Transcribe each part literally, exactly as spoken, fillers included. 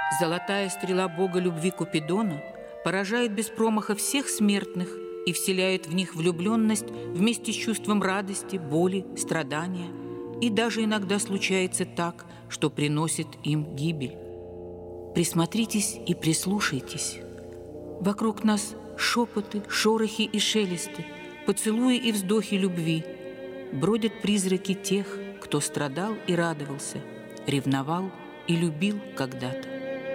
Золотая стрела бога любви Купидона поражает без промаха всех смертных и вселяет в них влюбленность вместе с чувством радости, боли, страдания, и даже иногда случается так, что приносит им гибель. Присмотритесь и прислушайтесь. Вокруг нас шепоты, шорохи и шелесты, поцелуи и вздохи любви. Бродят призраки тех, кто страдал и радовался, ревновал и любил когда-то.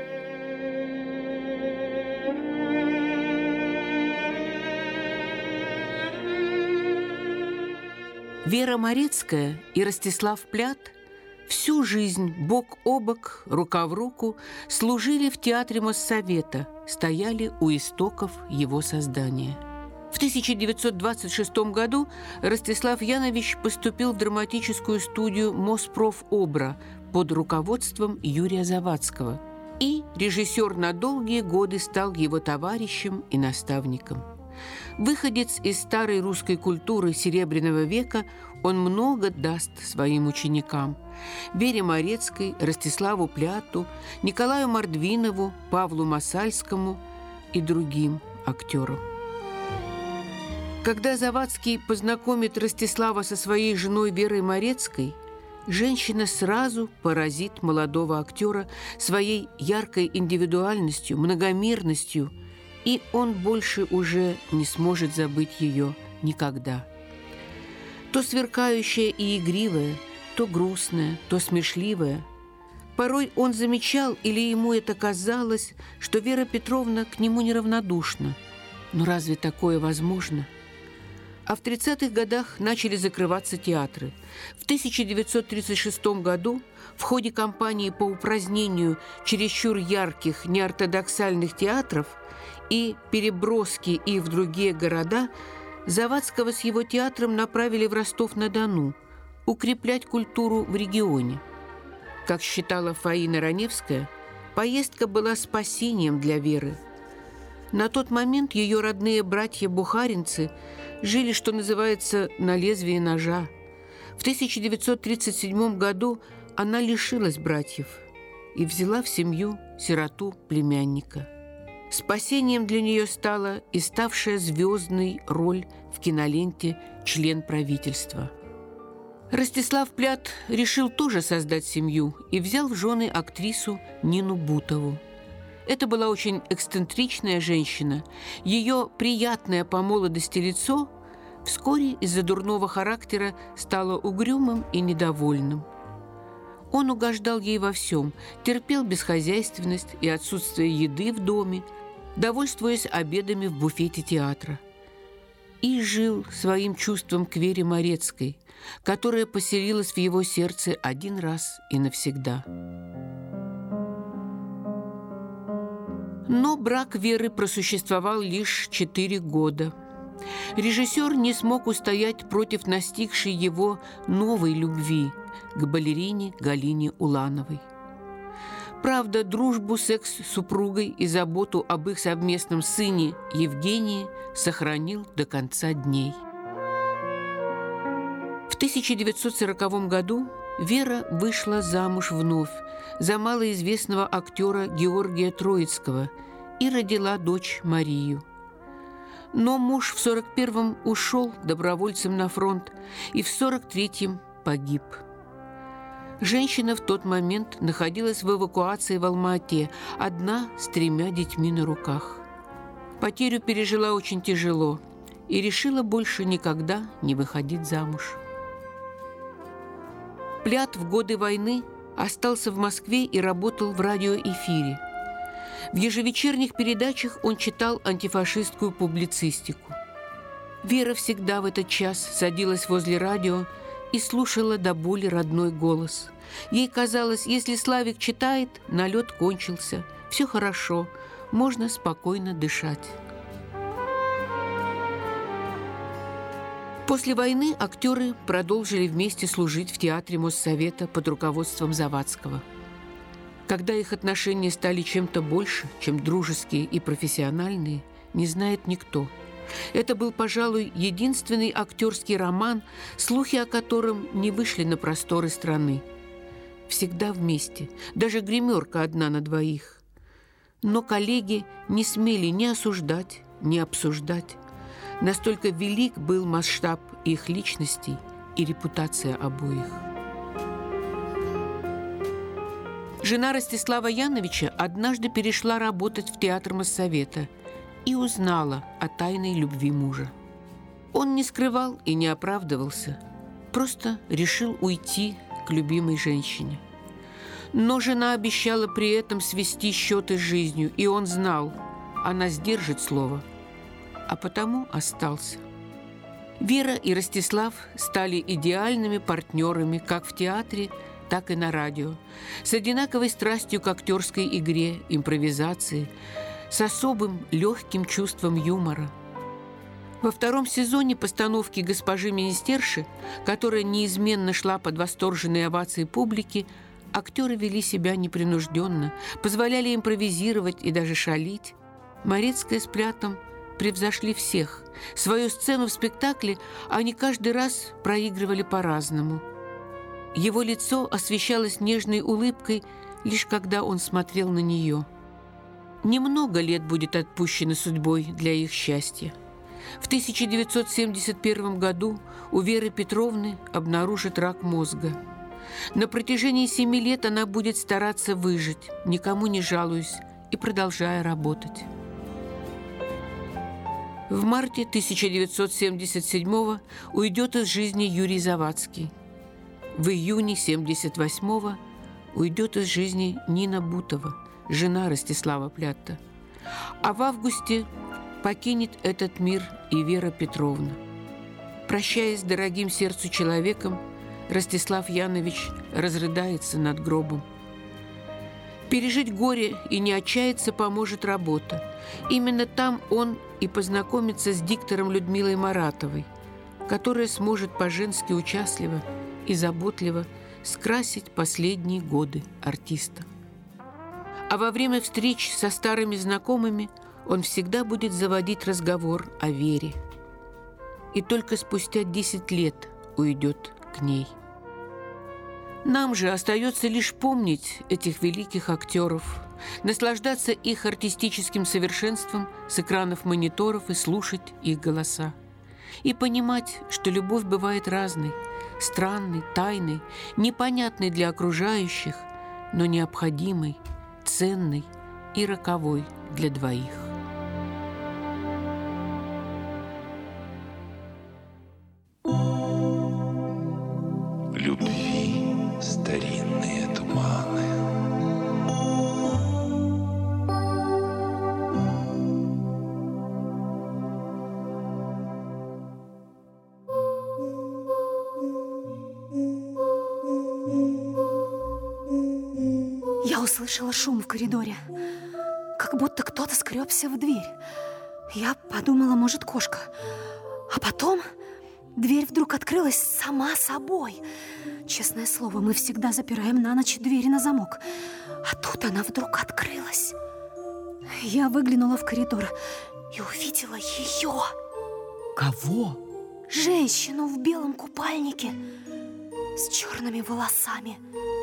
Вера Морецкая и Ростислав Плят всю жизнь бок о бок, рука в руку служили в театре Моссовета, стояли у истоков его создания. В тысяча девятьсот двадцать шестом году Ростислав Янович поступил в драматическую студию Моспрофобра под руководством Юрия Завадского, и режиссер на долгие годы стал его товарищем и наставником. Выходец из старой русской культуры Серебряного века, он много даст своим ученикам – Вере Морецкой, Ростиславу Пляту, Николаю Мордвинову, Павлу Масальскому и другим актерам. Когда Завадский познакомит Ростислава со своей женой Верой Морецкой, женщина сразу поразит молодого актера своей яркой индивидуальностью, многомерностью, и он больше уже не сможет забыть ее никогда. То сверкающая и игривая, то грустная, то смешливая. Порой он замечал, или ему это казалось, что Вера Петровна к нему неравнодушна. Но разве такое возможно? А в тридцатых годах начали закрываться театры. В тысяча девятьсот тридцать шестом году в ходе кампании по упразднению чересчур ярких неортодоксальных театров и переброски их в другие города Завадского с его театром направили в Ростов-на-Дону укреплять культуру в регионе. Как считала Фаина Раневская, поездка была спасением для Веры. На тот момент ее родные братья-бухаринцы жили, что называется, на лезвии ножа. В тысяча девятьсот тридцать седьмом году она лишилась братьев и взяла в семью сироту племянника. Спасением для нее стала и ставшая звездной роль в киноленте «Член правительства». Ростислав Плят решил тоже создать семью и взял в жены актрису Нину Бутову. Это была очень эксцентричная женщина. Ее приятное по молодости лицо вскоре из-за дурного характера стало угрюмым и недовольным. Он угождал ей во всем, терпел бесхозяйственность и отсутствие еды в доме, довольствуясь обедами в буфете театра. И жил своим чувством к Вере Морецкой, которая поселилась в его сердце один раз и навсегда. Но брак Веры просуществовал лишь четыре года. Режиссер не смог устоять против настигшей его новой любви к балерине Галине Улановой. Правда, дружбу с экс-супругой и заботу об их совместном сыне Евгении сохранил до конца дней. В тысяча девятьсот сороковом году Вера вышла замуж вновь за малоизвестного актера Георгия Троицкого и родила дочь Марию. Но муж в сорок первом ушел добровольцем на фронт и в сорок третьем погиб. Женщина в тот момент находилась в эвакуации в Алма-Ате, одна с тремя детьми на руках. Потерю пережила очень тяжело и решила больше никогда не выходить замуж. Плят в годы войны остался в Москве и работал в радиоэфире. В ежевечерних передачах он читал антифашистскую публицистику. Вера всегда в этот час садилась возле радио и слушала до боли родной голос. Ей казалось, если Славик читает, налет кончился, все хорошо, можно спокойно дышать. После войны актеры продолжили вместе служить в театре Моссовета под руководством Завадского. Когда их отношения стали чем-то больше, чем дружеские и профессиональные, не знает никто. Это был, пожалуй, единственный актерский роман, слухи о котором не вышли на просторы страны. Всегда вместе, даже гримерка одна на двоих. Но коллеги не смели ни осуждать, ни обсуждать. Настолько велик был масштаб их личностей и репутация обоих. Жена Ростислава Яновича однажды перешла работать в театр Моссовета и узнала о тайной любви мужа. Он не скрывал и не оправдывался, просто решил уйти к любимой женщине. Но жена обещала при этом свести счеты с жизнью, и он знал, она сдержит слово, а потому остался. Вера и Ростислав стали идеальными партнерами как в театре, так и на радио, с одинаковой страстью к актерской игре, импровизации, с особым легким чувством юмора. Во втором сезоне постановки «Госпожи министерши», которая неизменно шла под восторженные овации публики, актеры вели себя непринужденно, позволяли импровизировать и даже шалить. Морецкая с Плятом превзошли всех. Свою сцену в спектакле они каждый раз проигрывали по-разному. Его лицо освещалось нежной улыбкой, лишь когда он смотрел на нее. Немного лет будет отпущено судьбой для их счастья. В тысяча девятьсот семьдесят первом году у Веры Петровны обнаружат рак мозга. На протяжении семи лет она будет стараться выжить, никому не жалуясь и продолжая работать. В марте тысяча девятьсот семьдесят седьмого уйдет из жизни Юрий Завадский. В июне семьдесят восьмого уйдет из жизни Нина Бутова, жена Ростислава Плята. А в августе покинет этот мир и Вера Петровна. Прощаясь с дорогим сердцу человеком, Ростислав Янович разрыдается над гробом. Пережить горе и не отчаяться поможет работа. Именно там он и познакомится с диктором Людмилой Маратовой, которая сможет по-женски участливо и заботливо скрасить последние годы артиста. А во время встреч со старыми знакомыми он всегда будет заводить разговор о Вере. И только спустя десять лет уйдет к ней. Нам же остается лишь помнить этих великих актеров, наслаждаться их артистическим совершенством с экранов мониторов и слушать их голоса. И понимать, что любовь бывает разной, странной, тайной, непонятной для окружающих, но необходимой, ценной и роковой для двоих. Любви старинные туманы. Я услышала шум в коридоре, как будто кто-то скребся в дверь. Я подумала, может, кошка. А потом дверь вдруг открылась сама собой. Честное слово, мы всегда запираем на ночь двери на замок. А тут она вдруг открылась. Я выглянула в коридор и увидела ее. Кого? Женщину в белом купальнике с черными волосами.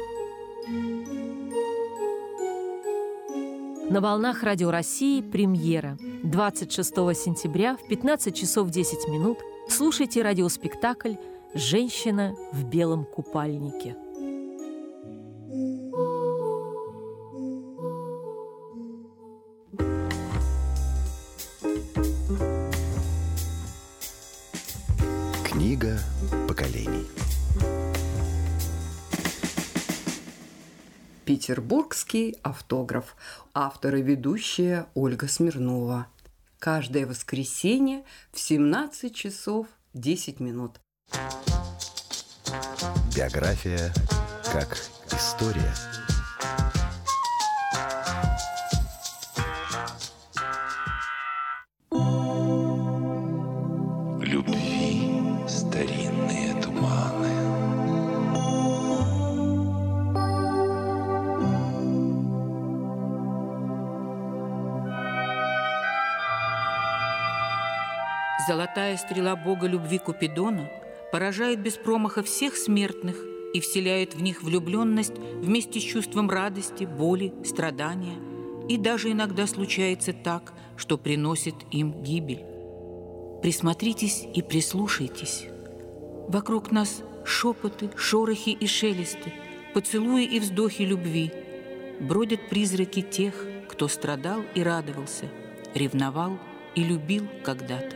На волнах Радио России премьера. двадцать шестого сентября в пятнадцать часов десять минут слушайте радиоспектакль «Женщина в белом купальнике». Книга поколений. Петербургский автограф. Автор и ведущая Ольга Смирнова. Каждое воскресенье в семнадцать часов десять минут. Биография как история. Любви старинные туманы. Золотая стрела бога любви Купидона поражает без промаха всех смертных и вселяет в них влюбленность вместе с чувством радости, боли, страдания, и даже иногда случается так, что приносит им гибель. Присмотритесь и прислушайтесь. Вокруг нас шепоты, шорохи и шелесты, поцелуи и вздохи любви. Бродят призраки тех, кто страдал и радовался, ревновал и любил когда-то.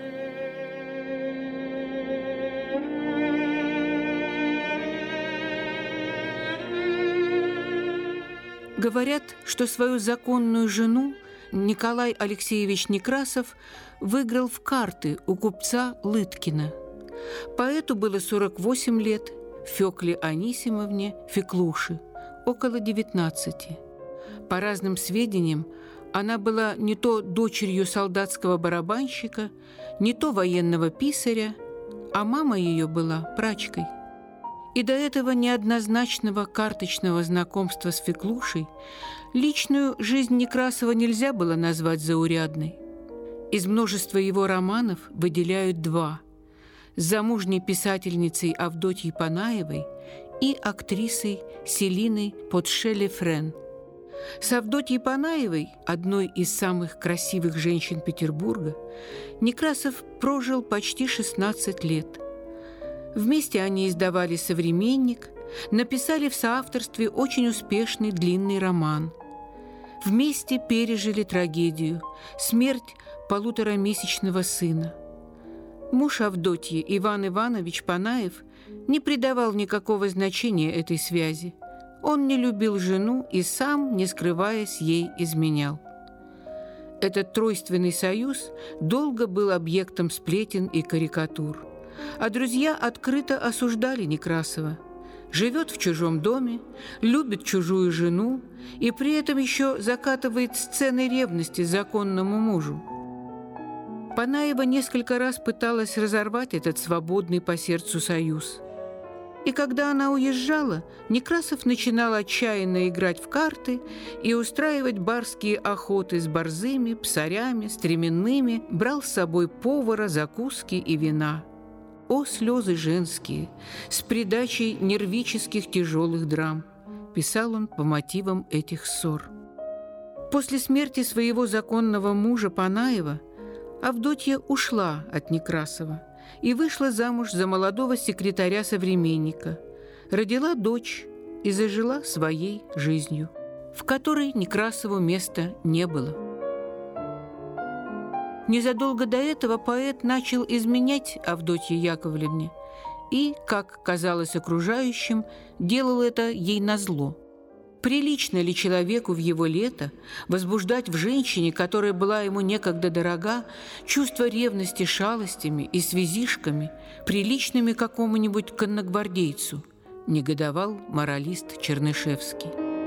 Говорят, что свою законную жену Николай Алексеевич Некрасов выиграл в карты у купца Лыткина. Поэту было сорок восемь лет, Фёкле Анисимовне Феклуши около девятнадцати. По разным сведениям, она была не то дочерью солдатского барабанщика, не то военного писаря, а мама ее была прачкой. И до этого неоднозначного карточного знакомства с Феклушей личную жизнь Некрасова нельзя было назвать заурядной. Из множества его романов выделяют два – с замужней писательницей Авдотьей Панаевой и актрисой Селиной Потшеле-Френ. С Авдотьей Панаевой, одной из самых красивых женщин Петербурга, Некрасов прожил почти шестнадцать лет. Вместе они издавали «Современник», написали в соавторстве очень успешный длинный роман. Вместе пережили трагедию – смерть полуторамесячного сына. Муж Авдотьи, Иван Иванович Панаев, не придавал никакого значения этой связи. Он не любил жену и сам, не скрываясь, ей изменял. Этот тройственный союз долго был объектом сплетен и карикатур. А друзья открыто осуждали Некрасова. Живет в чужом доме, любит чужую жену и при этом еще закатывает сцены ревности законному мужу. Панаева несколько раз пыталась разорвать этот свободный по сердцу союз. И когда она уезжала, Некрасов начинал отчаянно играть в карты и устраивать барские охоты с борзыми, псарями, стременными, брал с собой повара, закуски и вина. О, слезы женские, с придачей нервических тяжелых драм, писал он по мотивам этих ссор. После смерти своего законного мужа Панаева Авдотья ушла от Некрасова и вышла замуж за молодого секретаря «Современника», родила дочь и зажила своей жизнью, в которой Некрасову места не было. Незадолго до этого поэт начал изменять Авдотье Яковлевне и, как казалось окружающим, делал это ей назло. Прилично ли человеку в его лето возбуждать в женщине, которая была ему некогда дорога, чувство ревности шалостями и связишками, приличными какому-нибудь конногвардейцу, негодовал моралист Чернышевский.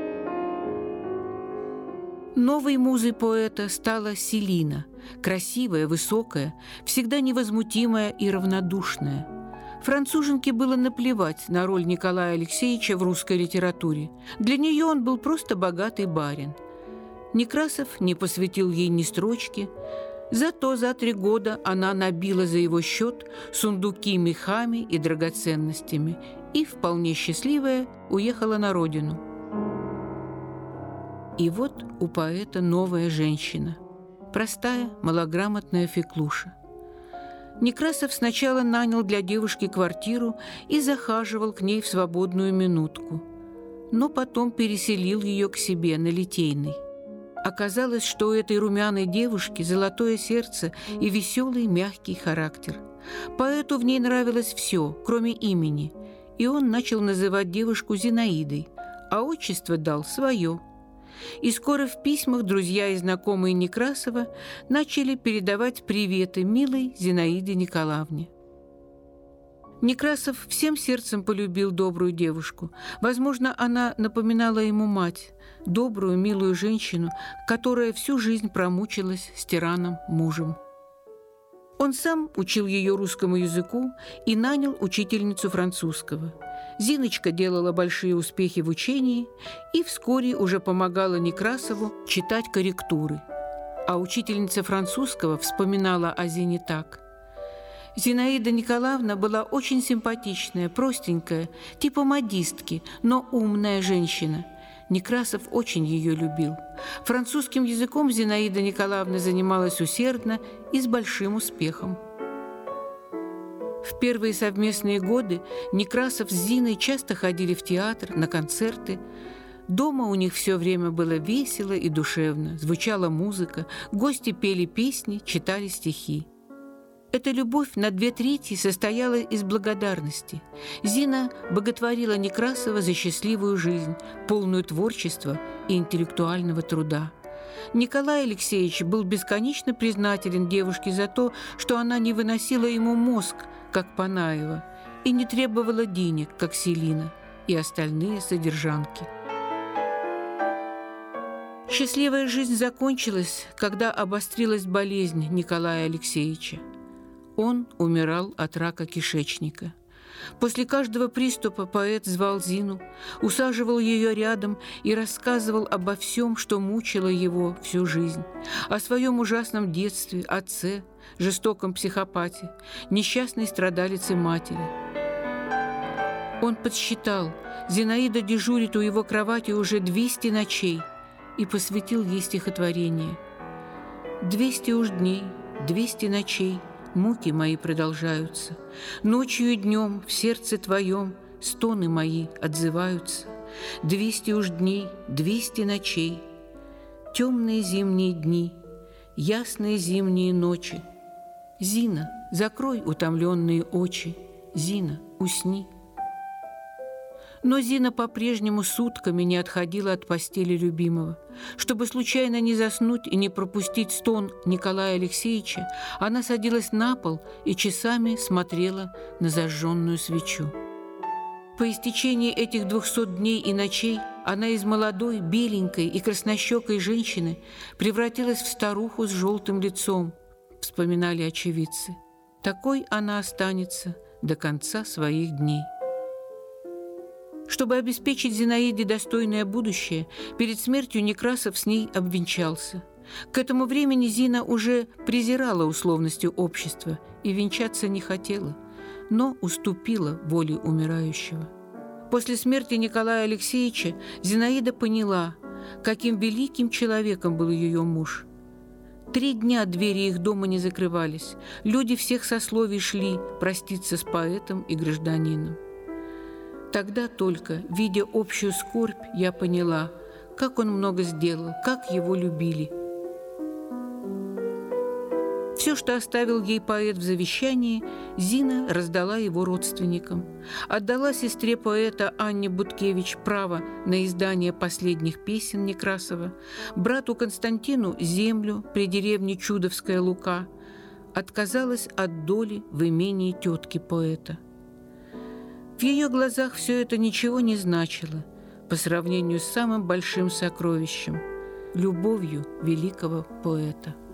Новой музой поэта стала Селина, красивая, высокая, всегда невозмутимая и равнодушная. Француженке было наплевать на роль Николая Алексеевича в русской литературе. Для нее он был просто богатый барин. Некрасов не посвятил ей ни строчки, зато за три года она набила за его счет сундуки мехами и драгоценностями и, вполне счастливая, уехала на родину. И вот у поэта новая женщина, простая, малограмотная Феклуша. Некрасов сначала нанял для девушки квартиру и захаживал к ней в свободную минутку, но потом переселил ее к себе на Литейной. Оказалось, что у этой румяной девушки золотое сердце и веселый мягкий характер. Поэту в ней нравилось все, кроме имени, и он начал называть девушку Зинаидой, а отчество дал свое. И скоро в письмах друзья и знакомые Некрасова начали передавать приветы милой Зинаиде Николаевне. Некрасов всем сердцем полюбил добрую девушку. Возможно, она напоминала ему мать, добрую, милую женщину, которая всю жизнь промучилась с тираном-мужем. Он сам учил ее русскому языку и нанял учительницу французского. Зиночка делала большие успехи в учении и вскоре уже помогала Некрасову читать корректуры. А учительница французского вспоминала о Зине так. Зинаида Николаевна была очень симпатичная, простенькая, типа модистки, но умная женщина. Некрасов очень ее любил. Французским языком Зинаида Николаевна занималась усердно и с большим успехом. В первые совместные годы Некрасов с Зиной часто ходили в театр, на концерты. Дома у них все время было весело и душевно, звучала музыка, гости пели песни, читали стихи. Эта любовь на две трети состояла из благодарности. Зина боготворила Некрасова за счастливую жизнь, полную творчества и интеллектуального труда. Николай Алексеевич был бесконечно признателен девушке за то, что она не выносила ему мозг, как Панаева, и не требовала денег, как Селина и остальные содержанки. Счастливая жизнь закончилась, когда обострилась болезнь Николая Алексеевича. Он умирал от рака кишечника. После каждого приступа поэт звал Зину, усаживал ее рядом и рассказывал обо всем, что мучило его всю жизнь, о своем ужасном детстве, отце, жестоком психопате, несчастной страдалице матери. Он подсчитал, Зинаида дежурит у его кровати уже двести ночей, и посвятил ей стихотворение. «Двести уж дней, двести ночей, муки мои продолжаются. Ночью и днем в сердце твоем стоны мои отзываются. Двести уж дней, двести ночей, темные зимние дни, ясные зимние ночи. Зина, закрой утомленные очи, Зина, усни». Но Зина по-прежнему сутками не отходила от постели любимого. Чтобы случайно не заснуть и не пропустить стон Николая Алексеевича, она садилась на пол и часами смотрела на зажженную свечу. По истечении этих двухсот дней и ночей она из молодой, беленькой и краснощекой женщины превратилась в старуху с желтым лицом, вспоминали очевидцы. Такой она останется до конца своих дней. Чтобы обеспечить Зинаиде достойное будущее, перед смертью Некрасов с ней обвенчался. К этому времени Зина уже презирала условности общества и венчаться не хотела, но уступила воле умирающего. После смерти Николая Алексеевича Зинаида поняла, каким великим человеком был ее муж. Три дня двери их дома не закрывались, люди всех сословий шли проститься с поэтом и гражданином. Тогда только, видя общую скорбь, я поняла, как он много сделал, как его любили. Все, что оставил ей поэт в завещании, Зина раздала его родственникам. Отдала сестре поэта Анне Буткевич право на издание последних песен Некрасова, брату Константину землю при деревне Чудовская Лука, отказалась от доли в имении тетки поэта. В ее глазах все это ничего не значило по сравнению с самым большим сокровищем – любовью великого поэта.